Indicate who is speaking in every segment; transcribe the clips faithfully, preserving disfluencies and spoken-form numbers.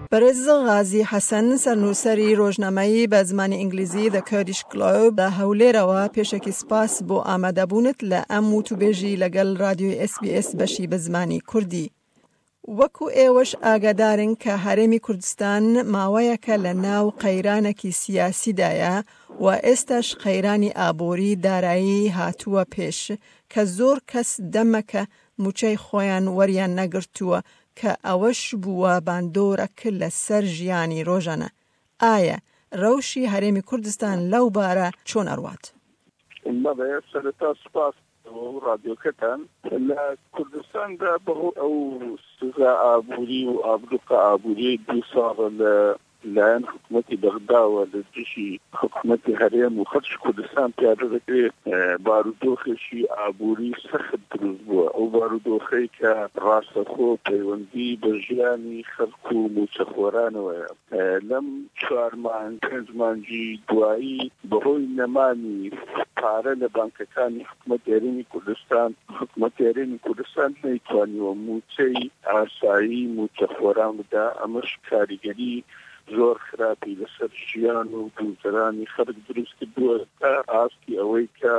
Speaker 1: بەڕێز غازی حەسەن سەرنووسەری ڕۆژنامەیی بە زمانی ئینگلیزی The Kurdish Globe لە هەولێرەوە پێشێکی سپاس بۆ ئامادەبوونت لە ئەم وتوبێژی لەگەڵ رادیۆی اس بی اس بەشی بە زمانی کوردی. وەکو ئێوەش ئاگادارن کە هەرێمی کوردستان ماوەیەکە لە ناو قەیرانێکی سیاسیدایە و ئێستاش قەیرانی ئابووری دارایی هاتووە پێش کە زۆر کەس دەمەکە موچەی خۆیان وەریان نەگرتووە کە ئەوەش بووە باندۆرەک لەسەر ژیانی ڕۆژانە. ئایا ڕەوشی هەرێمی کوردستان لەو بارە چۆن ئەڕوات؟
Speaker 2: بەڵێ سەرەتا سوپاس رادیۆکەتان لە کوردستاندا بەهۆی ئەو سزا ئابووری و ئابلوقە ئابووری دوو ساڵە لە لایەن حکوومەتی بەغداوە لە دژی حکوومەتی هەرێم و خەڵکی کوردستان پیادە دەکرێت بارودۆخێکی ئابووری سەخت دروست بووە. ئەو بارودۆخەی کە ڕاستەخۆ پەیوەندی بە ژیانی خەڵک و موچەخۆرانەوەیە. لەم چوار مانگ پێنج مانگی دوایی بەهۆی نەمانی پارە لە بانکەکانی حکوومەتی هەرێمی کوردستان حکوومەتی هەرێمی کوردستان نەیتوانیوە موچەی ئاسایی موچەخۆران بدا. ئەمەش کاریگەری زۆر خراپی لەسەر ژیان و گوزەرانی خەڵک دروست کردووە تا ئاستی ئەوەی کە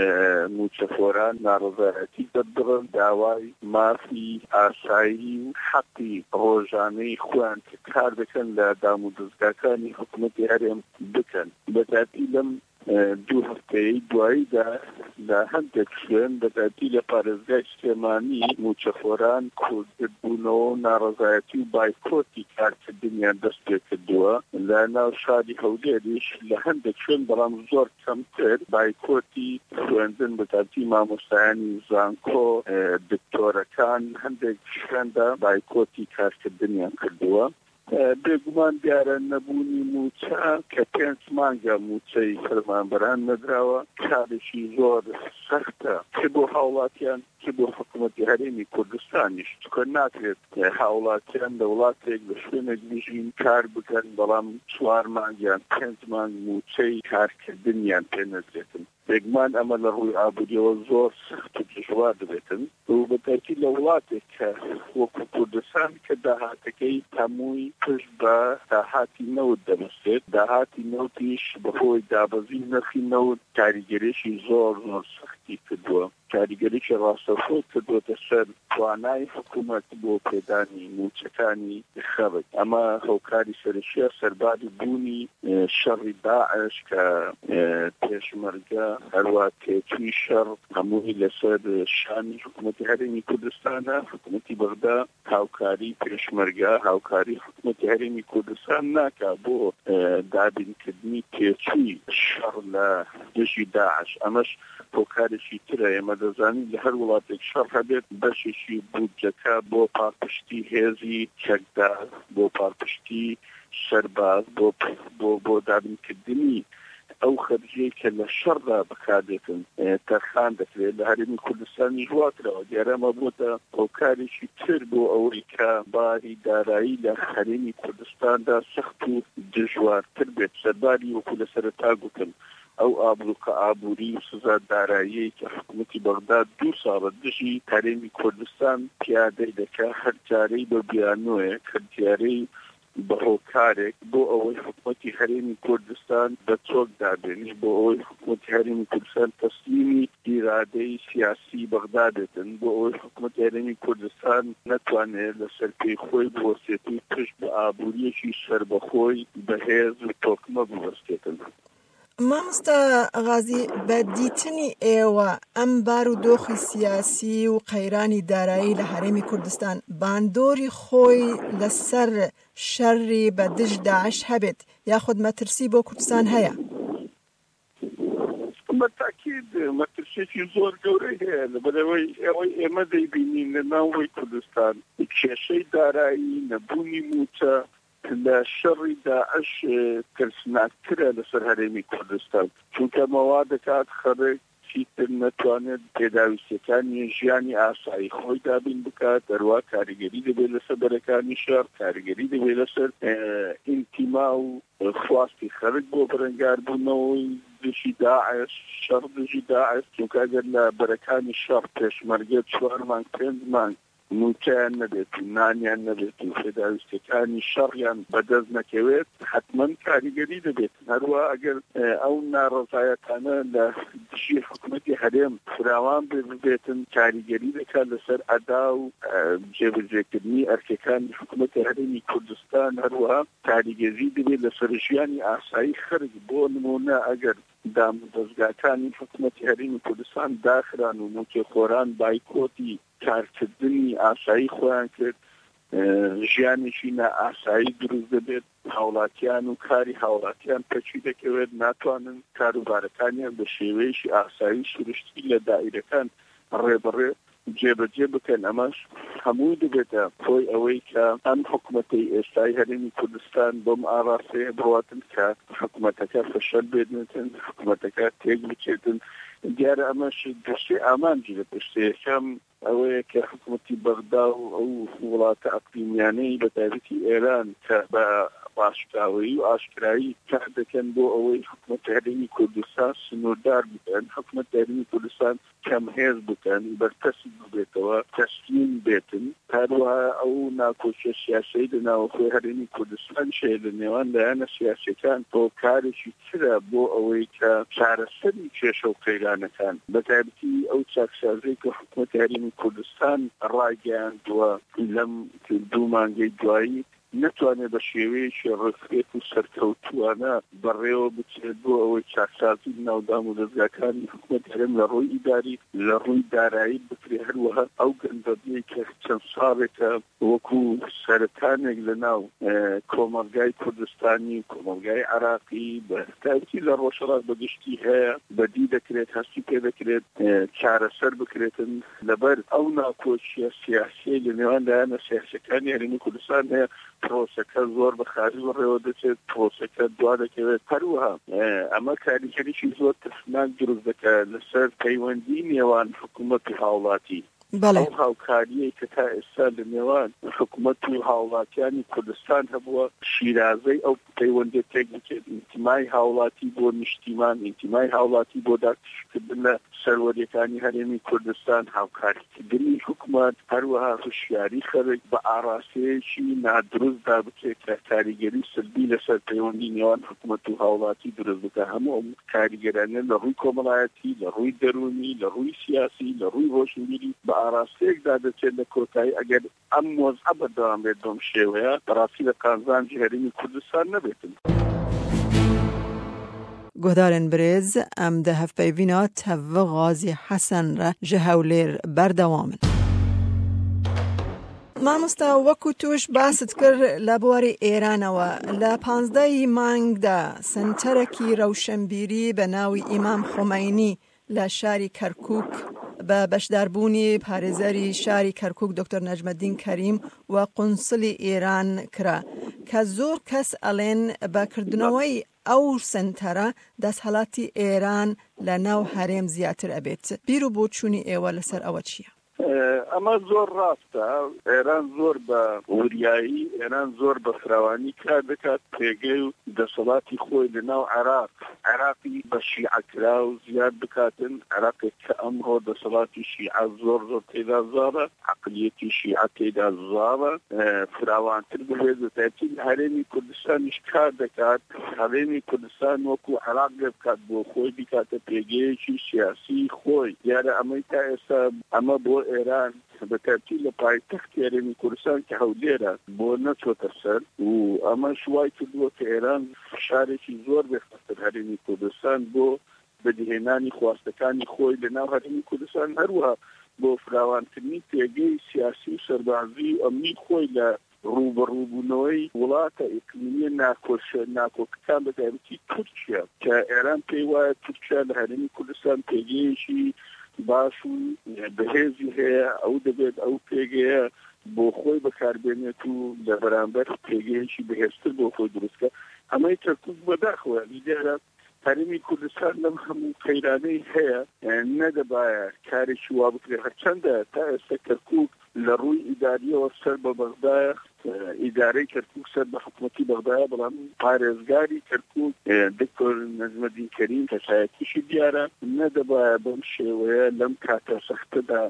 Speaker 2: موچەخۆران ناڕەزایەتی دەبڕن داوای مافی ئاسایی و حەقی ڕۆژانەی خۆیان کە کار دەکەن لە دام و دەستگاکانی حکوومەتی هەرێم بکەن. بەتاتی لەم دوو هەفتەیەی دواییدا لە هەندێک شوێن بەتاتی لە پارێزگای سلێمانی موچەخۆران کۆڵکردبوونەوە و ناڕەزایەتی و بایکۆتی کارکردنیان دەست پێ کردووە. لە ناو شاری هەولێریش لە هەندێک شوێن بەڵام زۆر کەمتر بایکۆتی خوێندن بەتاتی مامۆستایانی زانکۆ دکتۆرەکان هەندێک شوێندا بایکۆتی کارکردنیان کردووە. بێگومان دیارە نەبوونی موچە کە پێنج مانگە موچەی فەرمانبەران نەدراوە کارێکی زۆر سەختە چ بۆ هاوڵاتیان چ بۆ حکوومەتی هەرێمی کوردستانیش چکە ناکرێت هاوڵاتیان لە وڵاتێک لە شوێنێک بژین کار بکەن بەڵام چوار مانگیان پێنج مانگ موچەی کارکردنیان پێ نەدرێتن. بێگومان ئەمە لە ڕووی ئابووریەوە زۆر سەخت و دژوار دەبێتن و بەتاکی لە وڵاتێک کە وەکو کوردستان کە داهاتەکەی هەمووی پشت بە داهاتی نەوت دەبەستێت. داهاتی نەوتیش بەهۆی دابەزی نرخی نەوت کاریگەریشی زۆر زۆر سەختی کردووە. کاریگەریکی ڕاستەخۆ کردووەتە سەر توانای حکوومەت بۆ پێدانی موچەکانی خەڵک. ئەمە هۆکاری سەرشیە سەرباری بوونی شەڕی داعش کە پێشمەرگە هەروە تێچووی شەڕ هەمووی لەسەر شانی حکوومەتی هەرێمی کوردستانە. حکوومەتی بەغدا هاوکاری پێشمەرگە هاوکاری حکوومەتی هەرێمی کوردستان ناکا بۆ دابینکردنی تێچووی شەڕ لە دژی داعش. ئەمەش هۆکارێکی ترە. ئێمە دەزانین لە هەر وڵاتێک شەڕ هەبێت بەشێکی بودجەکە بۆ پاڵپشتی هێزی چەکدار بۆ پاڵپشتی سەرباز بۆ بۆ بۆ دابینکردنی ئەو خەرجەی کە لە شەڕدا بەکاردێتن تەرخان دەکرێت. لە هەرێمی کوردستانی ژواترەوە دیارە ئەمە بۆتە هۆکارێکی تر بۆ ئەوەی کە باری دارایی لە هەرێمی کوردستاندا سەخت و دژوارتر بێت. سەرباری وەکو لە سەرەتا گوتم ئەو ئابلوقە ئابووری و سزا دارایی کە حکوومەتی بەغدا دوو ساڵە دژی هەرێمی کوردستان پیادەی دەکا هەر جارەی بە بیانوەیە کە دیارەی بە هۆکارێک بۆ ئەوەی حکوومەتی هەرێمی کوردستان بە چۆک دابێنی بۆ ئەوەی حکوومەتی هەرێمی کوردستان تەسلیمی ئیرادەی سیاسی بەغدا بێتن بۆ ئەوەی حکوومەتی هەرێمی کوردستان نەتوانێت لەسەر پێی خۆی بوەستێتی پشت بە ئابووریەکی سەربەخۆی بەهێز و تۆکمە بوەستێتن.
Speaker 1: مامۆستا غازی بە دیتنی ئێوە ئەم بارودۆخی سیاسی و قەیرانی دارایی لە هەرێمی کوردستان باندۆری خۆی لەسەر شەڕی بە دژ داعش هەبێت یاخود مەترسی بۆ کوردستان هەیە؟
Speaker 2: بەتاکید مەترسێکی زۆر گەورەی هەیە لەبەرەوەی ئەوەی ئێمە دەیبینین لە ناوەی کوردستان کێشەی دارایی نەبوونی موچە لە شەڕی داعش ترسناکترە لەسەر هەرێمی کوردستان چونکە مەوا دەکات خەڵک چیتر نەتوانێت پێداویستەکانی ژیانی ئاسایی خۆی دابین بکات. دەروە کاریگەری دەبێت لەسەر بەرەکانی شەڕ کاریگەری دەبێت لەسەر ئینتیما و خواستی خەڵک بۆ بەرەنگار بوونەوەی دژی داعش شەڕ دژی داعش چونکە ئەگەر لە بەرەکانی شەڕ پێشمەرگە چوار مانگ پێنج مانگ موچیان نەبێت و نانیان نەبێت و پێداویستەکانی شەڕیان بەدەست نەکەوێت حتمما کاریگەری دەبێت. هەروە ئەگەر ئەو ناڕەزایەتانە لە دژی حکوومەتی هەرێم فراوان ببێتن کاریگەری دەکات لەسەر ئەدا و جێبەجێکردنی ئەرکەکانی حکوومەتی هەرێمی کوردستان، هەروەها کاریگەری دەبێت لەسەر ژیانی ئاسایی خەرج. بۆ نمونە ئەگەر دام دەستگاکانی حکوومەتی هەرێمی کوردستان داخران و موچێخۆران بایکۆتی کارکردنی ئاسایی خۆیان کرد، ژیانێکی نائاسایی دروست دەبێت، هاوڵاتیان و کاری هاوڵاتیان پەچی دەکەوێت، ناتوانن کاروبارەکانیان بە شێوەیەکی ئاسایی سروشتی لە دائیرەکان ڕێبەڕێ جێبەجێ بکەن. ئەمەش هەموو دەبێتە خۆی ئەوەی کە ئەم حکوومەتی ئێستای هەرێمی کوردستان بۆم ئاڕاستەیە بڕاتن کە حکوومەتەکە فەشەل بێنێتن، حکوومەتەکە تێک بچێتن. دیارە ئەمەش دەشتێ ئامانجی لە پشتەکەم ئەوەیە کە حکوومەتی بەغدا و ئەو وڵاتە ئەقلیمیانەی بە تایبەتی ئێران کە بە باشکاوی و ئاشکرایی کار دەکەن بۆ ئەوەی حکوومەتی هەرێمی کوردستان سنووردار بکەن، حکوومەتی هەرێمی کوردستان کەمهێز بکەن، بەرپرسی ببێتەوە، تەسلیم بێتن. هەروەها ئەو ناکۆچیە سیاسەی لە ناوەخۆی هەرێمی کوردستان شەیە لە نێوان لایەنە سیاسیەکان بۆ کارێکی ترە بۆ ئەوەی کە چارەسەری کێشە و قەیرانەکان بە تایبەتی ئەو چاکسازەی کە حکوومەتی هەرێمی کوردستان ڕاگەیاندووە لەم دوو مانگەی دوایی نتوانێت بە شێوەیەکی ڕێکخێت و سەرکەوتووانە بەڕێوە بچێت بۆ ئەوەی چاکسازی ناودام و دەستگاکانی حکوومەتی هەرێم لە ڕۆی ئیداری لە ڕووی دارایی بکرێ. هەروەها ئەو گەندەبەی کە چەند ساڵێکە وەکو سەرەتانێک لە ناو کۆمەلگای کوردستانی و کۆمەلگای عراقی بە تایبەتی لە ڕۆژهەڵات بەگشتی هەیە بەدی دەکرێت، هەستی پێ دەکرێت چارەسەر بکرێتن لەبەر ئەو ناکۆچیە سیاسی لە نێوان لایەنە سیاسیەکانی هەرێمی کوردستان هەیە. پرۆسەکە زۆر بە خارج بەڕێوە دەچێت، پرۆسەکە دوا دەکەوێت. هەروەها ئەمە کاریگەریی زۆر ترسناک دروست دەکات لەسەر پەیوەندی نێوان حکوومەت و هاوڵاتی. ئەو هاوکاریەی کە تا ئێستا لە نێوان حکوومەت و هاوڵاتیانی کوردستان هەبووە شیرازەی ئەو پەیوەندی تێک بچێت، ئینتیمای هاوڵاتی بۆ نیشتیمان، ئینتیمای هاوڵاتی بۆ داکشکردن لە سەروەریەکانی هەرێمی کوردستان، هاوکاریکردنی حکوومەت، هەروەها هوشیاری خەرج بە ئاراستەیەکی نادروستدا بچێت کە کاریگەری سلبی لەسەر پەیوەندی نێوان حکوومەت و هاوڵاتی دروست بکات. هەموو ئەم کاریگەرانە لە ڕووی کۆمەڵایەتی، لە ڕووی دەرونی، لە ڕووی سیاسی، لە ڕووی ڕۆژنبیری بە ئاراستەیەکدا دەچێت لە کۆتایی ئەگەر ئەم مۆزعە بەردەوام بێت بەم شێوەیە بەڕاستی لە قازانجی هەرێمی کوردستان نەبێتن.
Speaker 1: گۆدارن برێز ئەم دە هەفپەیڤینە تەڤە غازی حەسەن رە ji هەولێر بەردەوامن. مامۆستا وەکو توش باست کرد لە بواری ئێرانەوە لە پانزدەی مانگدا سنتەرێکی ڕەوشەنبیری بە ناوی ئیمام خۆمەینی لە شاری کەرکووک بە بەشداربوونی پارێزەری شاری کەرکووک دکتۆر نەجمەدین کەریم و قونسڵی ئێران کرا کە زۆر کەس ئەڵێن بەکردنەوەی ئەو سنتەرە دەستهەڵاتی ئێران لە ناو هەرێم زیاتر ئەبێت. بیر و بۆچوونی ئێوە لەسەر ئەوە چییە؟
Speaker 2: ئەمە زۆر ڕاستە. ئێران زۆر بە وریایی، ئێران زۆر بە فراوانی کار دەکات پێگەی و دەسەڵاتی خۆی لە ناو عێراق عێراقی بە شیعەکرا و زیاد بکاتن. عێراقێک کە ئەمڕۆ دەسەڵاتی شیعە زۆر زۆر تێدا زاڕە، عەقلیەتی شیعە تێدا زاڕە، فراوانتر ببێت بەتایبەتی لە هەرێمی کوردستانیش کار دەکات. هەرێمی کوردستان وەکو عێراق لێ بکات بۆ خۆی بکاتە پێگەیەکی سیاسی خۆی. دیارە ئەمەی تا ئێستا ئەمە بۆ ئێران بەتایبەتی لە پایتەختی هەرێمی کوردستان کە هەولێرە بۆ نەچۆتە سەر و ئەمە شوای کردووە کە ئێران فشارێکی زۆر بێخەستر هەرێمی کوردستان بۆ بەدیهێنانی خواستەکانی خۆی لە ناو هەرێمی کوردستان، هەروەها بۆ فراوانکردنی پێگەی سیاسی و سەربازی و ئەمنی خۆی لە ڕوبەڕووبوونەوەی وڵاتە ئیقلیمیە ناکۆشە ناکۆکەکان بەتایبەتی تورکیا کە ئێران پێی وایە تورکیا لە هەرێمی کوردستان پێگەیەکی باش و بەهێزی هەیە، ئەو دەبێت ئەو پێگەیە بۆ خۆی بەکاربێنێت و لە بەرامبەر پێگەیەکی بەهێزتر بۆ خۆی دروستکە. ئەمەی کەرکووک بەداخەوە دیارە هەرێمی کوردستان لەم هەموو قەیرانەی هەیە نەدەبایە کارێکی وا بکرێت. هەرچەندە تا ئێستا کەرکووک لە ڕووی ئیداریەوە سەر بە بەغدایە، ئیدارەی کەرکووک سەر بە حکوومەتی بەغدایە، بەڵام پارێزگاری کەرکووک دکتۆر نەجمەدین کەریم کەسایەتیشی دیارە نەدەبایە بەم شێوەیە لەم کاتە سەختەدا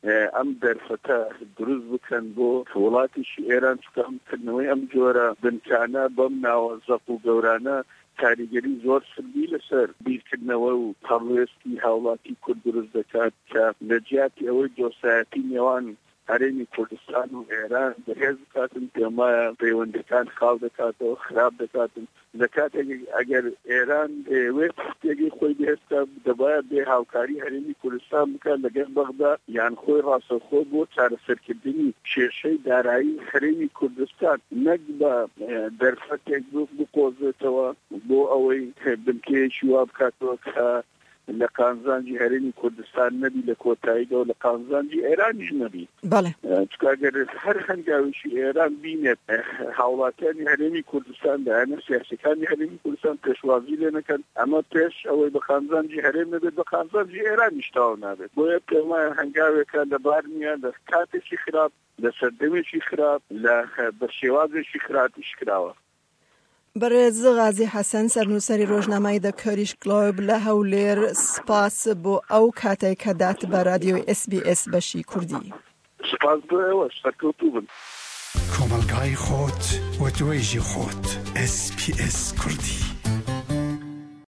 Speaker 2: ئەم دەرفەتە دروست بکەن بۆ وڵاتیشی ئێران چکەمکردنەوەی ئەم جۆرە بنکانە بەم ناوە زەق و گەورانە کاریگەری زۆر سردی لەسەر بیرکردنەوە و هەڵوێستی هاوڵاتی کورد دروست دەکات کە لە جیاتی ئەوەی دۆسایەتی نێوان هەرێمی کوردستان و ئێران بەهێز بکاتن پێمایە پەیوەندەکان خاڵ دەکاتەوە خراپ دەکاتن لە کاتێک ئەگەر ئێران دەیەوێت شتێکی خۆی بهێستا دەبایە بێ هاوکاری هەرێمی کوردستان بکات لەگەڵ بەغدا یان خۆی ڕاستەوخۆ بۆ چارەسەرکردنی کێشەی دارایی هەرێمی کوردستان نەک بە دەرفەتێک بقۆزێتەوە بۆ ئەوەی بنکەیەکی وا بکاتەوە کە لە قازانجی هەرێمی کوردستان نەبی لە کۆتاییدا و لە قازانجی ئێرانیش نەبی.
Speaker 1: بەڵێ
Speaker 2: چکاگەر هەر هەنگاویشی ئێران بینێت هاوڵاتیانی هەرێمی کوردستان دایانە سیاسەکانی هەرێمی کوردستان پێشوازی لێ نەکەن ئەمە پێش ئەوەی بە قازانجی هەرێم نەبێت بە قازانجی ئێرانیش تاو نابێت. بۆیە پێمایە هەنگاوێکە لە بارنیان لە کاتێکی خراپ لە سەردەمێکی خراپ لە بە شێوازێکی خراپیش کراوە.
Speaker 1: بەڕێز غازی حەسەن سەرنووسەری ڕۆژنامەی دە کەریش گلۆب لە هەولێر سپاس بۆ ئەو کاتێک کە دات بە رادیۆی اس بی اس بەشی کوردی.
Speaker 2: سپاس بۆ ئێوە سەرکەوتوو بن.
Speaker 3: کۆمەلگای خۆت و توێژی خۆت اس بی اس کوردی.